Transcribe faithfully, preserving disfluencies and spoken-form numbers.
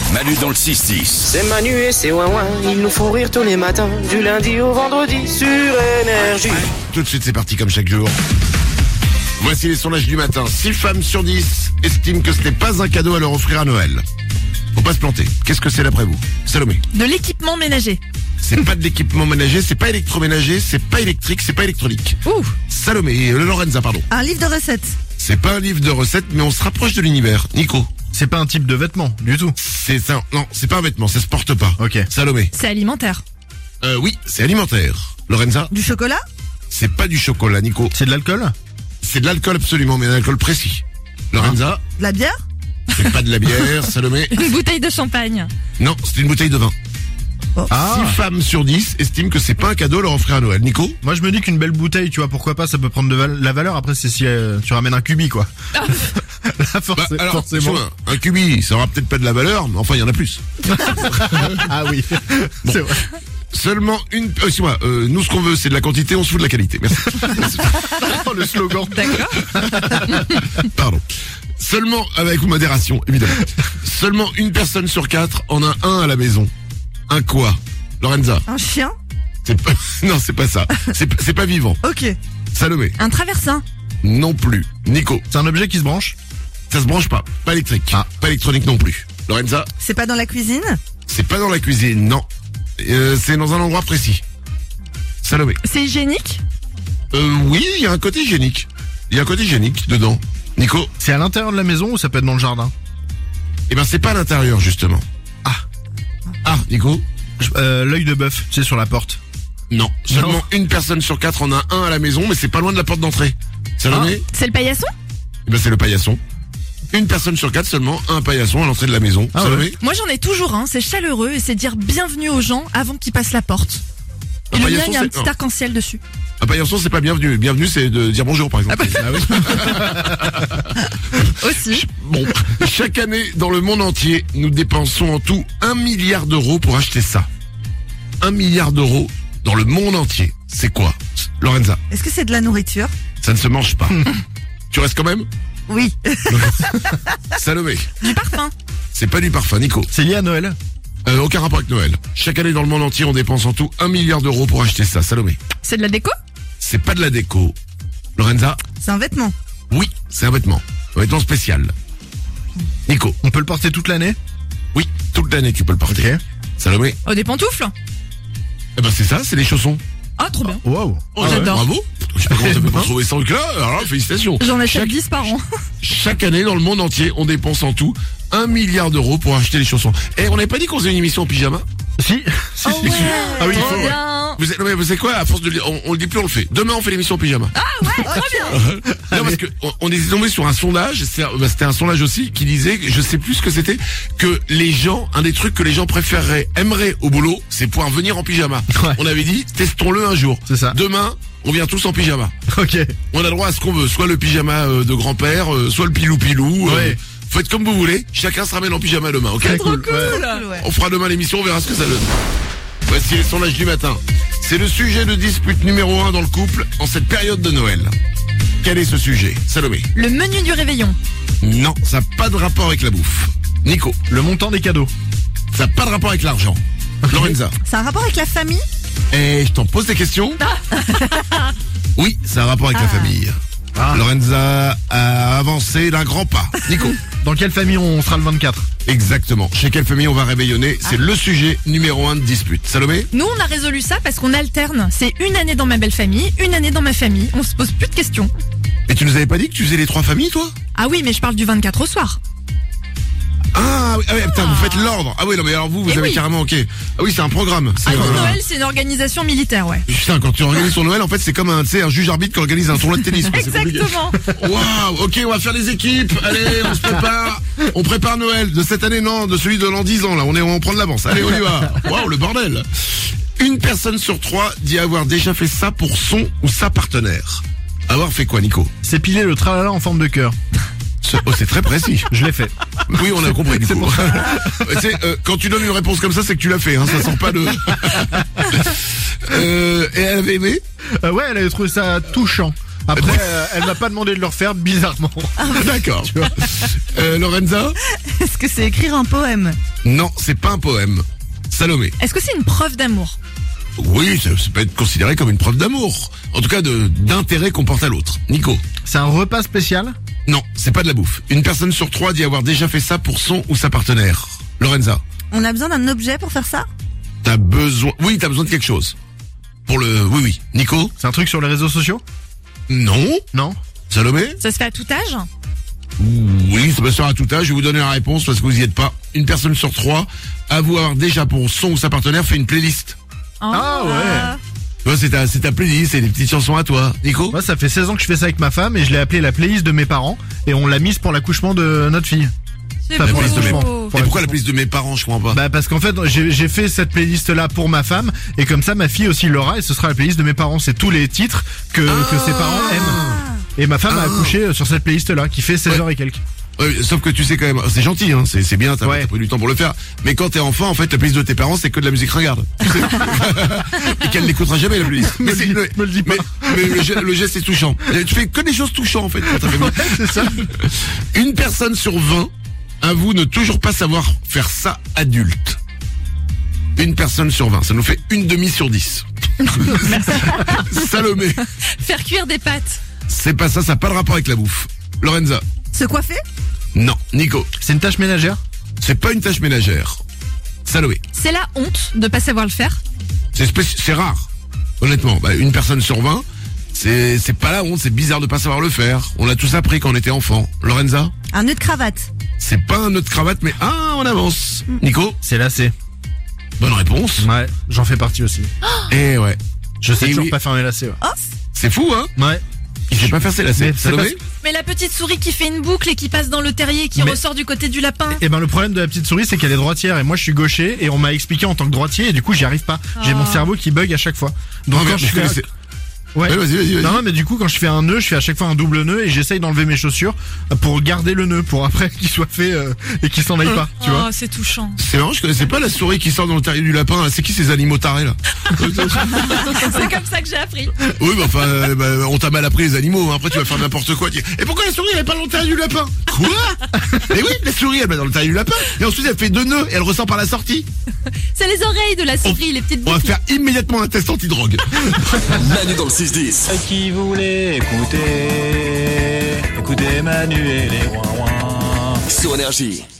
Manu dans le six six. C'est Manu et c'est Ouin-Ouin, ils nous font rire tous les matins, du lundi au vendredi sur Énergie. Tout de suite, c'est parti comme chaque jour. Voici les sondages du matin. six femmes sur dix estiment que ce n'est pas un cadeau à leur offrir à Noël. Faut pas se planter. Qu'est-ce que c'est d'après vous, Salomé? De l'équipement ménager. C'est pas de l'équipement ménager, c'est pas électroménager, c'est pas électrique, c'est pas électronique. Ouh. Salomé, euh, Lorenza, pardon. Un livre de recettes. C'est pas un livre de recettes, mais on se rapproche de l'univers. Nico. C'est pas un type de vêtement, du tout. C'est ça. Non, c'est pas un vêtement, ça se porte pas. Ok. Salomé. C'est alimentaire. Euh, oui, c'est alimentaire. Lorenza. Du chocolat. C'est pas du chocolat, Nico. C'est de l'alcool? C'est de l'alcool absolument, mais un alcool précis. Lorenza. De la bière. C'est pas de la bière. Salomé. Une bouteille de champagne. Non, c'est une bouteille de vin. Ah. six femmes sur dix estiment que c'est pas un cadeau à leur offrir à Noël. Nico. Moi je me dis qu'une belle bouteille, tu vois, pourquoi pas, ça peut prendre de val- la valeur. Après c'est si euh, tu ramènes un cubi quoi. Là forc- Bah, alors, forcément. chemin, un cubi, ça aura peut-être pas de la valeur, mais enfin il y en a plus. Ah oui. C'est vrai. Seulement une... Euh, excuse-moi, euh, nous ce qu'on veut c'est de la quantité, on se fout de la qualité. Merci. Oh, le slogan. D'accord. Pardon. Seulement, avec modération, évidemment. Seulement une personne sur quatre en a un à la maison. Un quoi, Lorenza? Un chien. C'est pas... Non, c'est pas ça. C'est, c'est pas vivant. Ok. Salomé. Un traversin. Non plus. Nico. C'est un objet qui se branche? Ça se branche pas. Pas électrique. Ah. Pas électronique non plus. Lorenza. C'est pas dans la cuisine. C'est pas dans la cuisine, non. Euh, c'est dans un endroit précis. Salomé. C'est hygiénique. Euh, oui, il y a un côté hygiénique. Il y a un côté hygiénique dedans. Nico. C'est à l'intérieur de la maison ou ça peut être dans le jardin? Eh ben, c'est pas à l'intérieur, justement. Ah. Ah, Nico. Je- euh, L'œil de bœuf, c'est sur la porte. Non. Seulement une personne sur quatre en a un à la maison, mais c'est pas loin de la porte d'entrée. Salomé. C'est le paillasson. Eh ben, c'est le paillasson. Une personne sur quatre seulement, un paillasson à l'entrée de la maison. Ah Salomé. ouais. Moi j'en ai toujours un, c'est chaleureux et c'est dire bienvenue aux gens avant qu'ils passent la porte. Et Un le mien, paillasson, il y a un c'est- petit non. arc-en-ciel dessus. Un paillasson, c'est pas bienvenu. Bienvenue, c'est de dire bonjour, par exemple. Ah oui. Aussi. Bon, chaque année, dans le monde entier, nous dépensons en tout un milliard d'euros pour acheter ça. Un milliard d'euros dans le monde entier. C'est quoi, Lorenza? Est-ce que c'est de la nourriture? Ça ne se mange pas. Tu restes quand même? Oui. Salomé. Du parfum. C'est pas du parfum, Nico. C'est lié à Noël? Euh, aucun rapport avec Noël. Chaque année, dans le monde entier, on dépense en tout un milliard d'euros pour acheter ça. Salomé. C'est de la déco. C'est pas de la déco. Lorenza? C'est un vêtement. Oui, c'est un vêtement. Un vêtement spécial. Nico? On peut le porter toute l'année? Oui, toute l'année, tu peux le porter. Ok. Salomé? Oh, des pantoufles. Eh ben, c'est ça, c'est les chaussons. Ah, trop bien. Wow. Oh, J'adore. Bravo. Je sais pas comment ça peut pas trouver ça là. Alors là, félicitations. J'en achète Chaque, dix par an. chaque année, dans le monde entier, on dépense en tout un milliard d'euros pour acheter les chaussons. Et on n'avait pas dit qu'on faisait une émission en pyjama? Si. Si, Oh si. ouais, Ah oui, il trop faut, ouais. bien. Vous, non mais vous savez quoi? À force de le dire, on, on le dit plus, on le fait. Demain, on fait l'émission en pyjama. Ah ouais, trop bien. Non, parce que on, on est tombé sur un sondage, c'est- bah, c'était un sondage aussi qui disait, je sais plus ce que c'était, que les gens, un des trucs que les gens préféreraient, aimeraient au boulot, c'est pouvoir venir en pyjama. Ouais. On avait dit, testons-le un jour. C'est ça. Demain, on vient tous en pyjama. Ok. On a le droit à ce qu'on veut, soit le pyjama euh, de grand-père, euh, soit le pilou-pilou. euh, Ouais. Faites comme vous voulez, chacun se ramène en pyjama demain, ok? Très cool. Cool. Ouais. Ouais. On fera demain l'émission, on verra ce que ça donne. Voici les sondages du matin. C'est le sujet de dispute numéro un dans le couple en cette période de Noël. Quel est ce sujet, Salomé? Le menu du réveillon. Non, ça n'a pas de rapport avec la bouffe. Nico? Le montant des cadeaux. Ça n'a pas de rapport avec l'argent. Lorenza? C'est un rapport avec la famille? Et je t'en pose des questions? Oui, ça a un rapport avec la famille. Ah. Lorenza a avancé d'un grand pas. Nico? Dans quelle famille on sera le vingt-quatre? Exactement. Chez quelle famille on va réveillonner? C'est le sujet numéro un de dispute. Salomé? Nous, on a résolu ça parce qu'on alterne. C'est une année dans ma belle famille, une année dans ma famille. On se pose plus de questions. Et tu nous avais pas dit que tu faisais les trois familles, toi? Ah oui, mais je parle du vingt-quatre au soir. Ah, oui, ah ouais, putain, vous faites l'ordre. Ah oui, non mais alors vous, vous Eh avez oui. carrément, ok. Ah oui, c'est un programme. C'est Ah non, un- Noël, c'est une organisation militaire, ouais. Putain, quand tu organises ton Noël, en fait, c'est comme un, tu sais, un juge arbitre qui organise un tournoi de tennis. quoi. C'est compliqué. Exactement. Waouh, ok, on va faire les équipes. Allez, on se prépare. On prépare Noël. De cette année, non, de celui de l'an dix ans, là. On est, on prend de l'avance. Allez, on y va. Waouh, le bordel. Une personne sur trois dit avoir déjà fait ça pour son ou sa partenaire. Avoir fait quoi, Nico? C'est piler le tralala en forme de cœur. Ce- Oh, c'est très précis. Je l'ai fait. Oui, on a compris, du C'est coup. pour ça. Tu sais, euh, quand tu donnes une réponse comme ça, c'est que tu l'as fait, hein. Ça sort pas de... euh, et elle avait aimé? Euh, ouais, elle avait trouvé ça touchant. Après, euh, elle m'a pas demandé de le refaire bizarrement. D'accord. Euh, Lorenza? Est-ce que c'est écrire un poème? Non, c'est pas un poème. Salomé. Est-ce que c'est une preuve d'amour? Oui, ça, ça peut être considéré comme une preuve d'amour. En tout cas, de d'intérêt qu'on porte à l'autre. Nico. C'est un repas spécial? Non, c'est pas de la bouffe. Une personne sur trois dit avoir déjà fait ça pour son ou sa partenaire. Lorenza. On a besoin d'un objet pour faire ça? T'as besoin... Oui, t'as besoin de quelque chose. Pour le... Oui, oui. Nico. C'est un truc sur les réseaux sociaux? Non. Non. Salomé. Ça se fait à tout âge? Oui, ça peut se faire à tout âge. Je vais vous donner la réponse parce que vous y êtes pas. Une personne sur trois avoue avoir déjà pour son ou sa partenaire fait une playlist. Ah ouais. Tu vois, c'est ta, c'est ta playlist, c'est des petites chansons à toi. Nico. Moi, ça fait seize ans que je fais ça avec ma femme et je l'ai appelée la playlist de mes parents et on l'a mise pour l'accouchement de notre fille. C'est Ça, La pour playlist de mes... l'accouchement. beau. Pour Et pourquoi la l'accouchement. playlist de mes parents, je comprends pas. Bah parce qu'en fait j'ai j'ai fait cette playlist là pour ma femme et comme ça ma fille aussi l'aura et ce sera la playlist de mes parents. C'est tous les titres que, que ses parents aiment. Et ma femme a Ah. accouché sur cette playlist là qui fait seize heures et quelques. Ouais, sauf que tu sais quand même, c'est gentil, hein, c'est c'est bien, t'as Ouais. t'as pris du temps pour le faire. Mais quand t'es enfant, en fait, la playlist de tes parents, c'est que de la musique ringarde. Tu sais. Et qu'elle n'écoutera jamais la playlist. Me Mais, le c'est- dis- mais- me le dis pas. mais- mais le, geste, le geste est touchant. Et tu fais que des choses touchantes en fait. quand t'as fait mal. C'est ça. Une personne sur vingt avoue ne toujours pas savoir faire ça adulte. Une personne sur vingt, ça nous fait une demi sur dix. Salomé, Faire cuire des pâtes. c'est pas ça, ça n'a pas de rapport avec la bouffe. Lorenza, Se coiffer? non. Nico, C'est une tâche ménagère? c'est pas une tâche ménagère. Salomé, C'est la honte de pas savoir le faire. c'est spéci- c'est rare. Honnêtement, bah, une personne sur vingt, c'est c'est pas la honte, c'est bizarre de pas savoir le faire. On l'a tous appris quand on était enfant. Lorenza, Un nœud de cravate? c'est pas un nœud de cravate, mais ah, on avance. Nico, C'est lacet. bonne réponse. Ouais, j'en fais partie aussi. Eh ouais, Je sais Et toujours oui. pas faire mes lacets. Ouais. c'est fou, hein. Ouais. Il sait pas faire ses lacets. Mais c'est Salomé, parce- Mais la petite souris qui fait une boucle et qui passe dans le terrier et qui Mais- ressort du côté du lapin. Et ben le problème de la petite souris c'est qu'elle est droitière et moi je suis gaucher et on m'a expliqué en tant que droitier et du coup j'y arrive pas. J'ai Oh. mon cerveau qui bug à chaque fois. Donc Non, mais quand je parce que fais c'est- ouais. Ouais, vas-y, vas-y, vas-y. Non, non, mais du coup, quand je fais un nœud, je fais à chaque fois un double nœud et j'essaye d'enlever mes chaussures pour garder le nœud pour après qu'il soit fait euh, et qu'il s'en aille pas, tu oh, vois. c'est touchant. C'est marrant, je connaissais pas la souris qui sort dans le terrier du lapin. là. C'est qui ces animaux tarés là? C'est comme ça que j'ai appris. Oui, bah enfin, euh, bah, on t'a mal appris les animaux. hein. Après, tu vas faire n'importe quoi. Tu- Et pourquoi la souris elle est pas dans le terrier du lapin? Quoi? Mais oui, la souris elle va dans le terrier du lapin. Et ensuite elle fait deux nœuds et elle ressort par la sortie. C'est les oreilles de la souris, les petites On va boucles. faire immédiatement un test antidrogue. Manu dans le six dix. Qui voulait écouter, écouter Manu et les ouin-ouin. Sur Énergie.